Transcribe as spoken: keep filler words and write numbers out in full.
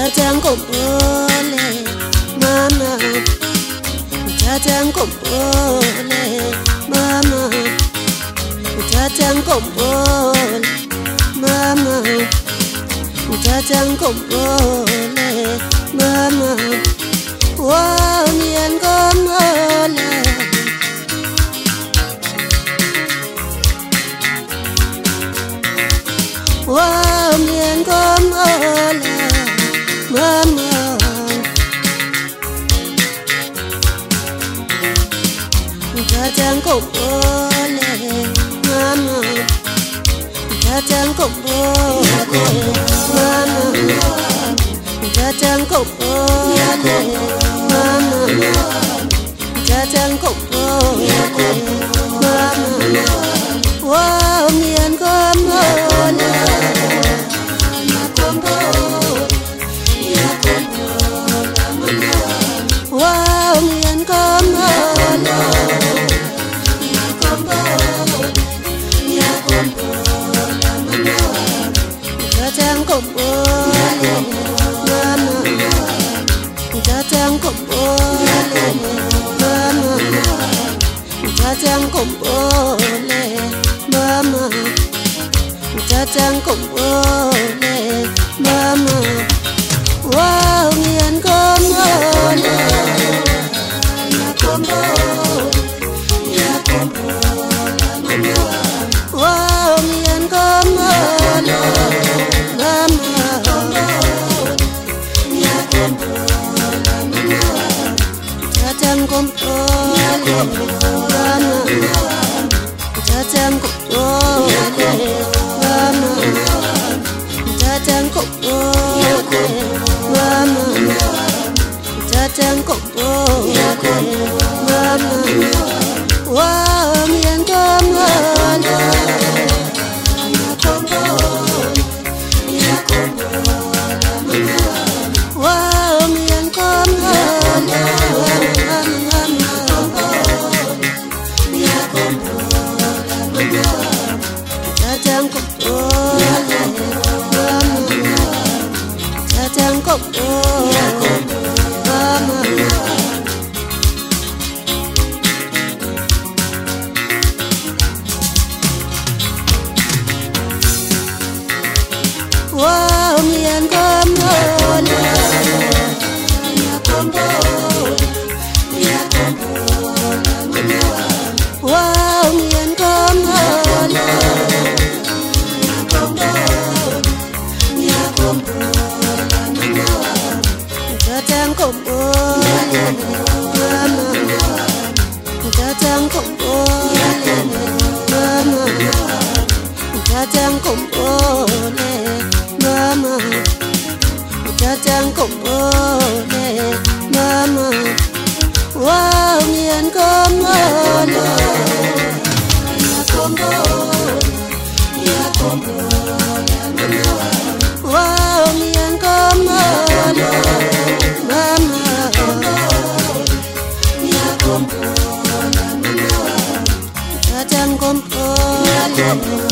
Uthatha ngombole mama, uthatha ngombole mama, uthatha ngombole mama, uthatha ngombole mama, wami ngombole wami ngombole mama, uthatha ngombole mama, uthatha ngombole mama, uthatha ngombole mama, uthatha ngombole mama, wami ngombole Uthatha ngombole mama, uthatha ngombole mama, uthatha ngombole mama, wami ngombole wami ngombole mama, uthatha ngombole mama, uthatha ngombole mama, uthatha ngombole mama, uthatha ngombole mama, wami ngombole Uthatha ngombole